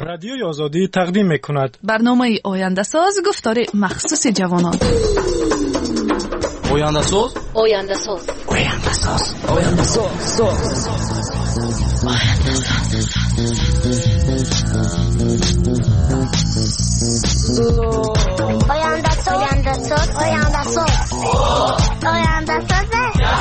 رادیوی آزادی تقدیم می‌کند برنامه آینده ساز گفتار مخصوص جوانان. آینده ساز آینده ساز آینده ساز آینده ساز آینده ساز آینده ساز آینده ساز آینده ساز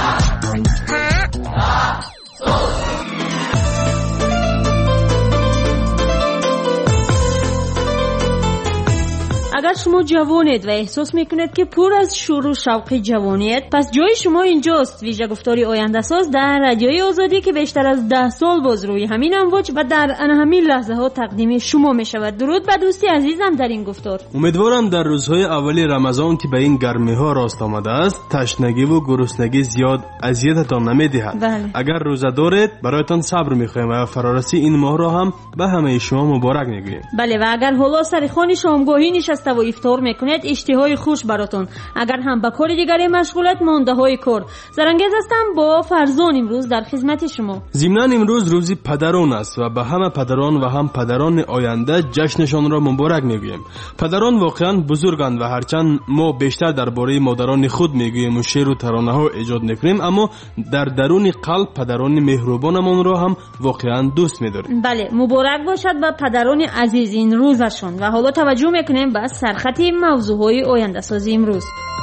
اگر شما جوانید و احساس میکنید که پر از شور و شوق جوانیت، پس جای شما اینجاست. ویژه گفتاری آینده ساز در رادیوی آزادی که بیشتر از 10 سال باز روی همین امواج و در همین لحظه ها تقدیم شما می شود. درود به دوستی عزیزم در این گفتار. امیدوارم در روزهای اولی رمضان که به این گرمی ها راست آمده است تشنگی و گرسنگی زیاد اذیتتان نمیدهد. بله. اگر روزه دارید برایتان صبر میخوایم و فرارسی این ماه را هم به همه شما مبارک میگوییم. بله، و اگر حالا سر خوان شامگاهی نشسته و افطار میکنید، اشتهای خوش براتون. اگر هم به کار دیگری مشغولت، مانده های کار. زرانگیز هستم با فرزان امروز در خدمت شما. ضمناً امروز روزی پدران است و به همه پدران و هم پدران آینده جشنشان را مبارک میگوییم. پدران واقعا بزرگند و هرچند ما بیشتر درباره مادران خود میگوییم و شعر و ترانه ها ایجاد میکنیم، اما در درون قلب پدران مهربانمان را هم واقعا دوست می‌داریم. بله، مبارک باشد به پدران عزیز این روزشون. و حالا توجه میکنیم به سرخط موضوعهای آینده سازی امروز.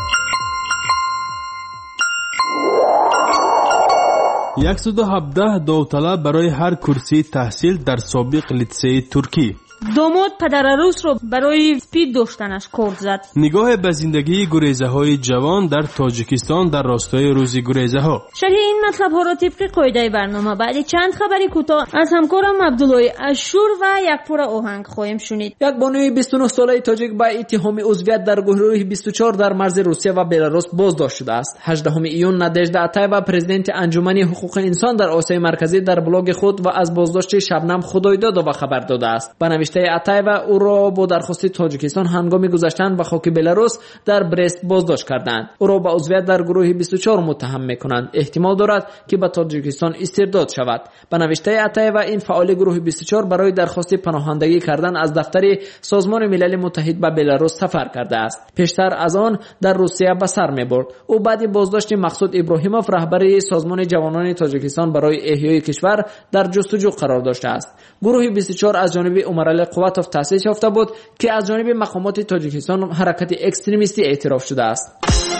117 داوطلب برای هر کرسی تحصیل در سابق لیسه ترکی. داماد پدر عروس رو برای سپید داشتنش کارد زد. نگاه به زندگی گریزه های جوان در تاجیکستان در راستای روزی گریزه ها. شرح این مطلب ها را طبق قاعده برنامه بعد چند خبری کوتاه از همکارم عبدالله اشور و یک پور آهنگ خواهیم شنید. یک بانوی 29 ساله تاجیک با اتهام عضویت در گروه 24 در مرز روسیه و بلاروس بازداشت شده است. 18 ایون نادژدا اتایوا پرزیدنت انجمن حقوق انسان در آسیای مرکزی در بلاگ خود و از بازداشت شبنم خدایداد و خبر داده است. با نوشته اتایوا او را با درخواست تاجیکستان هنگام گذشتن به خاک بلاروس در برست بازداشت کردند. او را به عضویت در گروه 24 متهم می‌کنند. احتمال دارد که به تاجیکستان استرداد شود. با نوشته اتایوا این فعال گروه 24 برای درخواست پناهندگی کردن از دفتر سازمان ملل متحد به بلاروس سفر کرده است. پیشتر از آن در روسیه به سر می‌برد. او بعد بازداشت مقصود ابراهیموف رهبر سازمان جوانان تاجیکستان برای احیای کشور در جستجو قرار داشته است. گروه 24 از جانب عمرعلی قواتوف تأسیس یافته بود که از جانب مقامات تاجیکستان حرکت اکستریمیستی اعتراف شده است.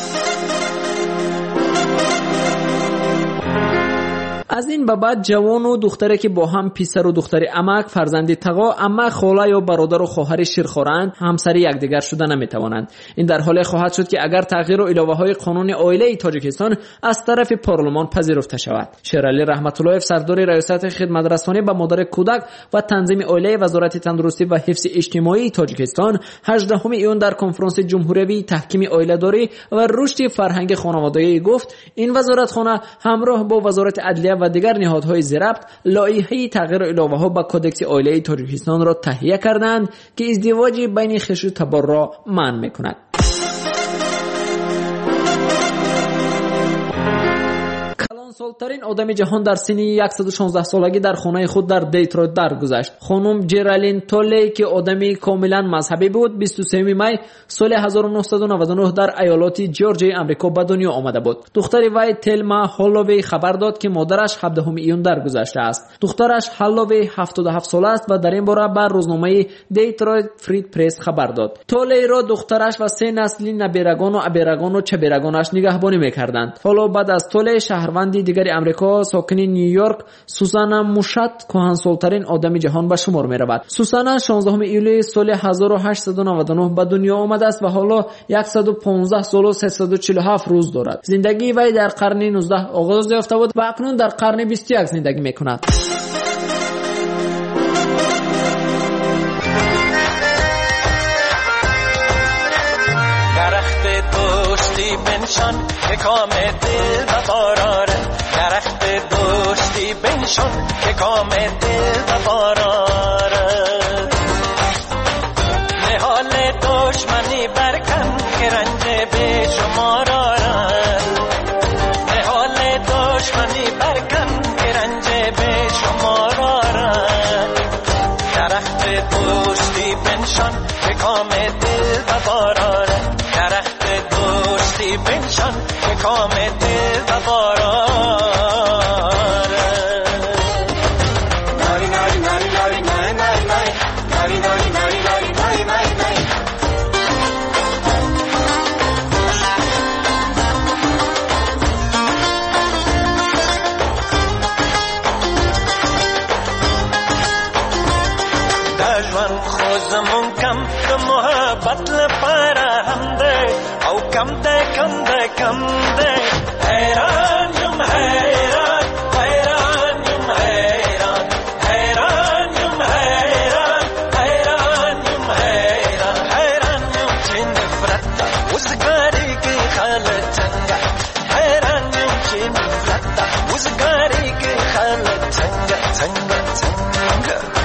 از این به بعد جوان و دختری که با هم پسر و دختر عمک، فرزند تقا، عمه، خاله یا برادر و خواهر شیرخوارند، همسر یکدیگر شده نمیتوانند. این در حالی خواهد شد که اگر تغییر و الهه‌های قانون عائله تاجیکستان از طرف پارلمان پذیرفته شود. شیرعلی رحمت اللهیف سردار ریاست خدمت رسانی به مادر کودک و تنظیم عائله وزارت تندرستی و حفظ اجتماعی تاجیکستان 18 ایون در کنفرانس جمهوری تحکیم عائله‌داری و رشد فرهنگ خانوادگی گفت این وزارتخانه همراه با وزارت عدلیه و دیگر نهادهای زیربط لایحه تغییر الهه‌ها به کدکس عائله تاجیکستان را تهیه کردند که ازدواج بین خویش و تبار را منع می‌کند. سالترین آدم جهان در سن 116 سالگی در خانه خود در دیترویت درگذشت. خانم جرالین تولی که آدمی کاملا مذهبی بود 23 می سال 1999 در ایالات جورجیا آمریکا به دنیا آمده بود. دختر وی تلما هالووی خبر داد که مادرش 17 ایون درگذشته است. دخترش هالووی 77 ساله است و در این باره بر روزنامه دیترویت فرید پرس خبر داد. تولی را دخترش و 3 نسل نبیرگان و ابیرگان و چبیرگانش نگهبانی می‌کردند. حالا بعد از تولی شهروندی دیگر امریکا ساکن نیویورک سوزانا موشات کهنسال‌ترین آدم جهان به شمار می‌رود. سوزانا 16 ایولی سال 1899 به دنیا آمده است و حالا 115 سال و 347 روز دارد. زندگی وی در قرن 19 آغاز یافته بود و اکنون در قرن 21 زندگی می‌کند. بنشان که کام دل و باراره درخت دوستی بنشان که کام دل و باراره نهال دشمنی برکن که رنج به شمار آرد نهال دشمنی برکن که رنج به شمار آرد درخت دوستی بنشان که کام دل و باراره درخت دوستی بنشان که کام دل و باراره ناری ناری ناری ناری ناری ناری ناری ناری ناری ناری ناری ناری ناری دجوان خوزمون کم ده محبت لپاره هم ده او کم ده کم ده کم ده حیران یم حیران حیران یم حیران حیران یم حیران حیران یم حیران حیران یم چه نفرت وزگاری که خالتنگا حیران یم چه نفرت وزگاری که خالتنگا تنگا تنگا.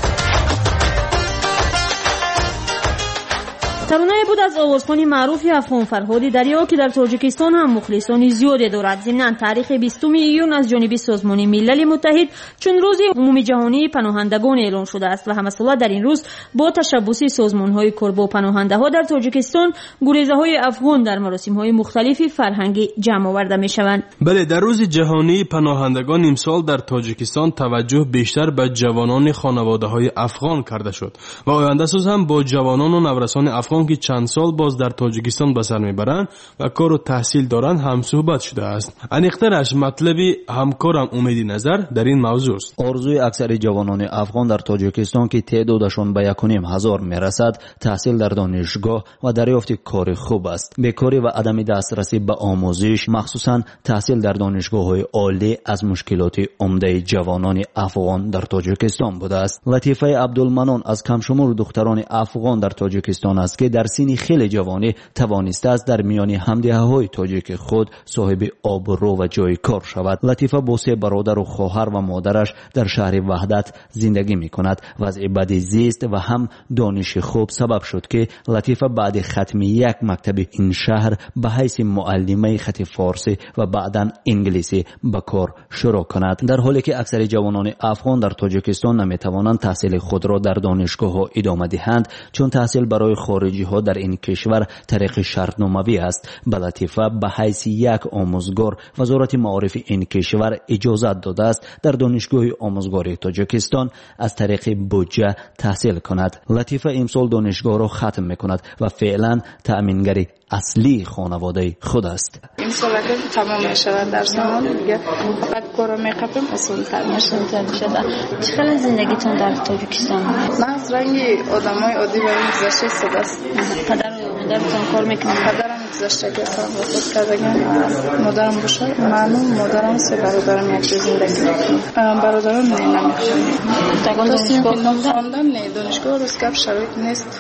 ترانه بود از آوازخوان معروف افغان فرهادی دریا که در تاجیکستان هم مخلصان زیادی دارد. ضمناً تاریخ 20 ایون از جانب سازمان ملل متحد چون روز عمومی جهانی پناهندگان اعلان شده است و همساله در این روز با تشبوس سازمان‌های کار با پناهنده‌ها در تاجیکستان گریزه‌های افغان در مراسم‌های مختلفی فرهنگی جمع آورده می‌شوند. بله، در روز جهانی پناهندگان امسال در تاجیکستان توجه بیشتر به جوانان خانواده‌های افغان کرده شد و آینده ساز هم با جوانان و نورسان افغان که چند سال باز در تاجیکستان به سر میبرند و کار و تحصیل دارند هم صحبت شده است. انیخترش مطلبی همکارم امید نظر در این موضوع است. آرزوی اکثر جوانان افغان در تاجیکستان که تعدادشان به 1,500 میرسد تحصیل در دانشگاه و دریافت کار خوب است. بیکاری و عدم دسترسی به آموزش مخصوصا تحصیل در دانشگاه‌های عالی از مشکلات عمده جوانان افغان در تاجیکستان بوده است. لطیفه عبدالمنان از کمشمول دختران افغان در تاجیکستان است که در سن خیلی جوانی توانسته است در میان همدیه‌های تاجیک خود صاحب آبرو و جای کار شود. لطیفه با 3 برادر و خواهر و مادرش در شهر وحدت زندگی می‌کند. وضع بد زیست و هم دانش خوب سبب شد که لطیفه بعد ختم یک مکتب این شهر به حیث معلمه خط فارسی و بعداً انگلیسی به کار شروع کند، در حالی که اکثر جوانان افغان در تاجیکستان نمی‌توانند تحصیل خود را در دانشگاه‌ها ادامه دهند چون تحصیل برای خارجی ها در این کشور طریق شرطنامه‌ای است. به لطیفه به حیث یک آموزگار وزارت معارف این کشور اجازه داده است در دانشگاه آموزگاری تاجیکستان از طریق بودجه تحصیل کند. لطیفه امسال دانشگاه را ختم می‌کند و فعلا تأمینگر اصلی خانواده خود است. این سال اگر تمام می‌شود درسمان دیگه فقط کارو می‌کنم مسئول‌تر میشم. چقدر زندگیتون در تاجیکستان؟ من از رنگ آدمای عادی و این گذشته ساده است. پدر و مادرتون کار میکنن؟ پدرم گذشته که اصلا وفات کردن، مادرم بشه، من و مادرم 3 برادرم یک جای زندگی میکنم. برادرم نمیخوام. تاگان دانشگاه خواندن نه، دانشگاه روز کپ شرایط نیست.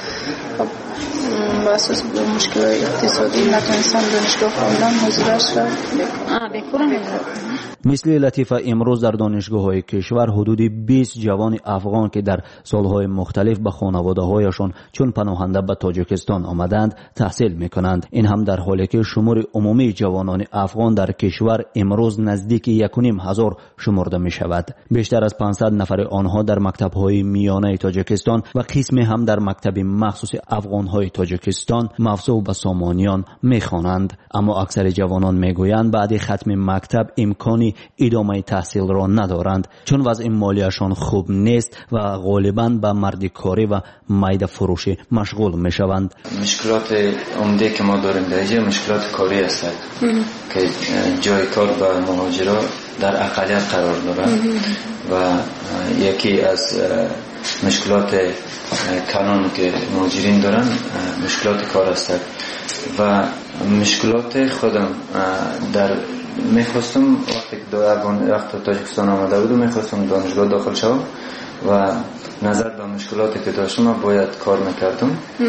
با اساس مشکل اقتصادی نتونستم دانشگاه خواندن حضورش را بکنم. مثل لطیفه امروز در دانشگاه‌های کشور حدود 20 جوان افغان که در سالهای مختلف به خانواده‌هایشان چون پناهنده به تاجیکستان آمدند تحصیل می‌کنند. این هم در حالی که شمار عمومی جوانان افغان در کشور امروز نزدیک 1,500 شمرده می‌شود. بیشتر از 500 نفر آنها در مکتب‌های میانه تاجیکستان و قسمی هم در مکتب مخصوص افغان‌های تاجیکستان مفسوح به سامانیان می‌خوانند. اما اکثر جوانان می‌گویند بعد ختم مکتب امکانی ادامه تحصیل را ندارند چون وضع مالیشان خوب نیست و غالباً به مردکاری و میده فروشی مشغول میشوند. مشکلات عمده که ما داریم در اینجا مشکلات کاری است که جای کار به مهاجرا در اقلیت قرار دارند و یکی از مشکلات کلان که مهاجرین دارن مشکلات کار است و مشکلات خودم در میخواستم وقتی که تاجیکستان آمده بودم میخواستم دانشگاه داخل شوم و نظر به مشکلاتی که داشتم باید کار میکردم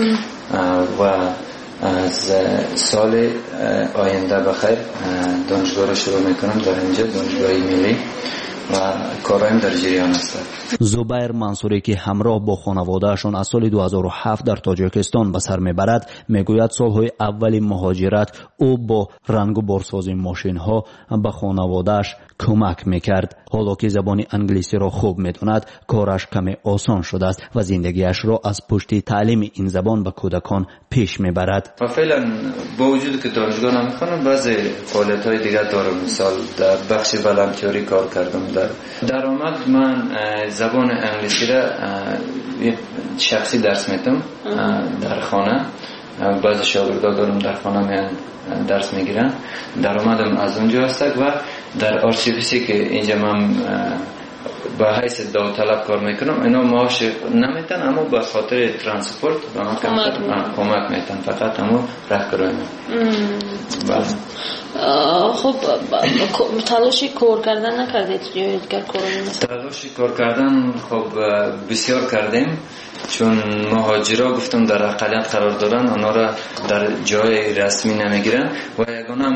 و از سال آینده بخیر دانشگاه را شروع میکنم در اینجا دانشگاه ملی و کارایم در جریان است. زبیر منصوری که همراه با خانوادهشان از سال 2007 در تاجیکستان به سر میبرد میگوید سالهای اول مهاجرت او با رنگ و بارسازی ماشین ها به خانوادهش کمک میکرد. حالا که زبان انگلیسی را خوب میداند کارش کمی آسان شده است و زندگیش را از پشت تعلیم این زبان به کودکان پیش میبرد. و فعلا با وجود که دانشگاه نمیخوانم بعضی فعالیت‌های دیگر دارم. مثال در بخش ولنتیاری کار کردم. در درآمد من زبان انگلیسی را شخصی درس میدم در خانه. بعضی شاگردا دارم در خانه میان درس میگیرن. درآمدم از اونجا هست و در آرشیویسی که اینجا من با حیث داوطلب کار میکنم اینا معاش نمیتن اما به خاطر ترانسپورت به من کمک میتن فقط همون راهکارای من. خب تلاشی کار کردن نکردید یا دیگر تلاشی کار کردن خب بسیار کردیم چون مهاجرا گفتم در اقلیت قرار دارن اونا را در جای رسمی نمیگیرن و یگانه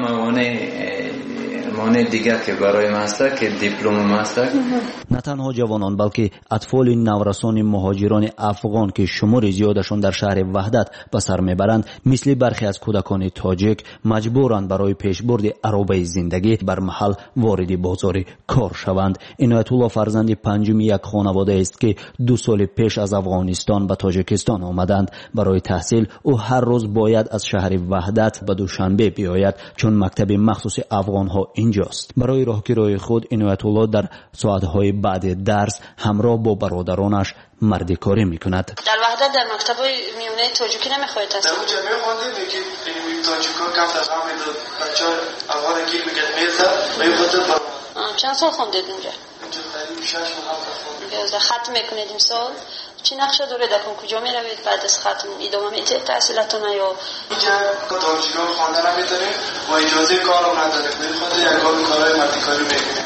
مانع دیگر که برای من است که دیپلم است. نه تنها جوانان بلکه اطفال نورسان مهاجران افغان که شمار زیادشان در شهر وحدت به سر میبرند مثل برخی از کودکان تاجیک مجبورند برای پیشبرد عربه زندگی بر محل وارد بازار کار شوند. عنایت الله فرزند پنجم یک خانواده است که 2 سال پیش از افغانستان به تاجیکستان آمدند برای تحصیل. او هر روز باید از شهر وحدت به دوشنبه بیاید چون مکتب مخصوص افغان ها اینجاست. برای راهگیری خود عنایت الله در ساعت‌های بعد درس همراه با برادرانش مردی کاری میکند. در وحدت در مکتب‌های میونه تاجیکی نمیخواهید تحصیل؟ در اونجا میخواندیم که این تاجیکا کم تفاهم میداد بچه‌ها افغان گیر میگن میرزا و این خاطر چند سال خوندید اونجا؟ اونجا قریب 6 ماه خوندیم. 11 ختم میکنید امسال؟ چی نقشه داره در کجا میروید بعد از ختم ادامه میدید تحصیلاتون یا اینجا دانشگاه خواندن نمیتونیم و اجازه کار هم نداریم به خاطر یکان کارهای مردی کاری میکنیم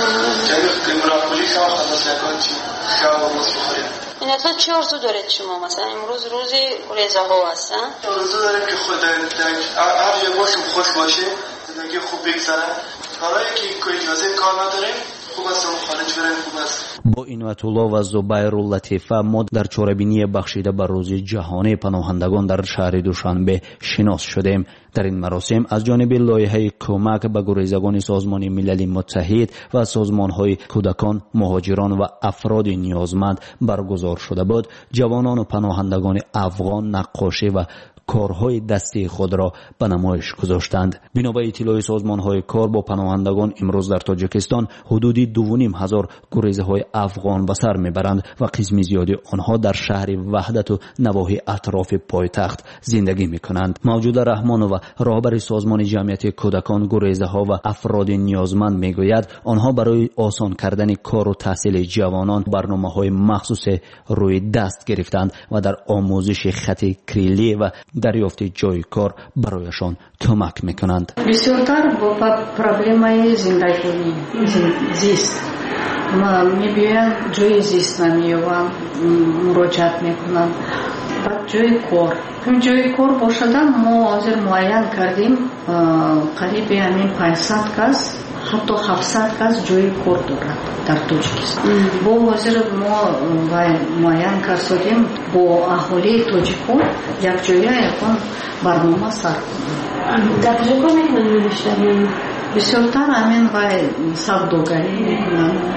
که مراقبی که خلاص یکان چی خیاب و مصبخوریم. این حتما چی آرزو دارید شما مثلا امروز روزی ریزه ها هستن؟ آرزو داریم که خود هر جای باشیم خوش باشه زندگی خوب بگذره کارهایی که اجازه کار نداریم خوب است اون خارج بریم خوب است. با عنایت الله و زبیر لطیفه ما در چهاربینی بخشیده بر روز جهانی پناهندگان در شهر دوشنبه شناس شدیم. در این مراسم از جانب لایحه کمک به گریزگان سازمان ملل متحد و سازمان‌های کودکان، مهاجران و افراد نیازمند برگزار شده بود. جوانان و پناهندگان افغان نقاشی و کارهای دستی خود را به نمایش گذاشتند. بنا به اطلاع سازمان‌های کار با پناهندگان امروز در تاجیکستان حدودی 2,500 گریزهای افغان به سر میبرند و قسم زیادی آنها در شهر وحدت و نواحی اطراف پایتخت زندگی میکنند. موجود رحمان و رهبر سازمان جمعیت کودکان گریزها و افراد نیازمند میگوید آنها برای آسان کردن کار و تحصیل جوانان برنامه‌های مخصوص روی دست گرفتند و در آموزش خط کریلی و دریافت جای کار برایشان کمک میکنند. بسیارتر با پرابلمای زندگی زیست ما میبینم جای زیست نمیوام مراجعت میکنم بعد جای کار جای کار باشدن ما حاضر معین کردیم قریب همین 500 کس حتی 700 کس جای کار دارد در تاجیکستان. با حاضر ما معین کردیم با اهالی تاجیکان یک جایی یکان برنامه سر کنیم. در کجا میکنن بیشتر؟ بسیارتر همین سوداگری میکنن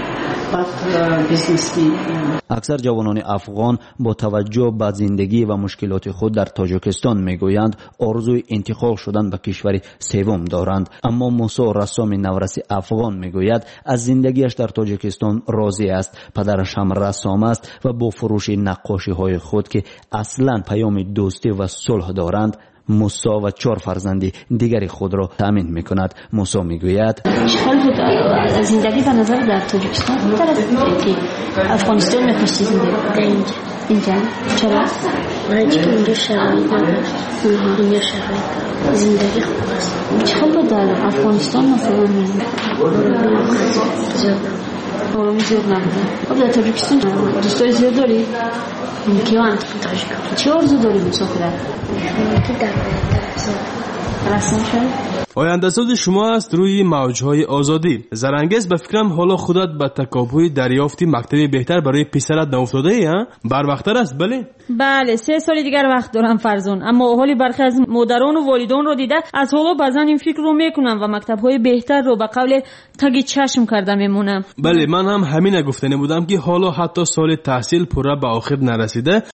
بعد بیزنس میکنن. اکثر جوانان افغان با توجه به زندگی و مشکلات خود در تاجیکستان میگویند آرزوی انتقال شدن به کشور سوم دارند. اما موسی رسام نورسی افغان میگوید از زندگیش در تاجیکستان راضی است. پدرش هم رسام است و با فروش نقاشی های خود که اصلا پیام دوستی و صلح دارند موسی و 4 فرزند دیگری خود را تامین میکند. موسی میگوید حال بود زندگی به نظر در تاجیکستان بهتر از اینکه افغانستان می‌خواستی زندگی اینجا چرا؟ چون اینجا شرایط اینجا شرایط زندگی خوب است. چه حال بود در افغانستان مثلا آرامی زیاد نبوده؟ خب در تاجیکستان دوستای زیاد داری؟ کیوان؟ چه آرزو داری مسافرت؟ که در رسم شد؟ آینده ساز شما است روی موجهای آزادی. زرانگیز به فکرم حالا خودت به تکاپوی دریافتی مکتبی بهتر برای پسرت ناافتاده ای ها؟ بر وقت‌تر است بله 3 سال دیگر وقت دارم فرزان، اما حالی برخی از مادران و والدان رو دیده از حالا بازن این فکر رو میکنم و مکتب‌های بهتر رو به قول تگ چشم کرده میمونم. بله من هم همین گفتنی بودم که حالا حتی سال تحصیل پورا به آخر نرسیده